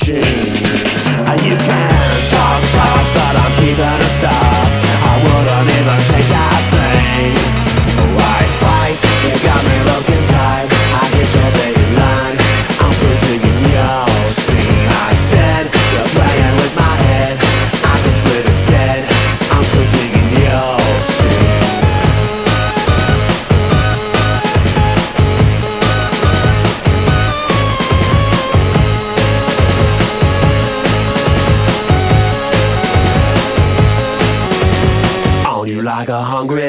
machine. You can talk, but I'm keeping a stock. I wouldn't even change a thing. I fight, you got me looking tight. I hit your baby line, I'm still digging your scene. I said, you're playing with my head, I can split instead. I'm still digging your scene. On you like a hungry